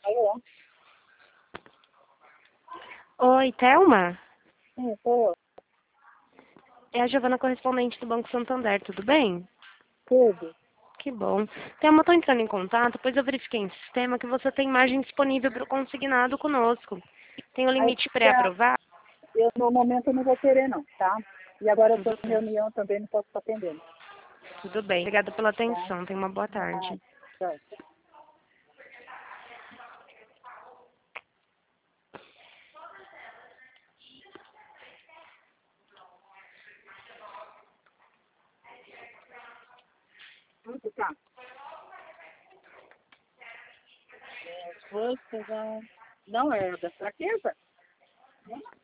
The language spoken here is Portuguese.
Alô? Oi, Thelma? Sim, sou eu. É a Giovana, correspondente do Banco Santander, tudo bem? Tudo. Que bom. Thelma, estou entrando em contato, pois eu verifiquei no sistema que você tem margem disponível para o consignado conosco. Tem o Aí, limite pré-aprovado? eu, no momento, eu não vou querer, não, tá? E agora eu estou Tudo em bem. reunião também, não posso estar atendendo, Tudo bem. Obrigada pela tá? atenção. Tenha uma boa Ah, tarde. tchau. Tá. As forças, não é da fraqueza?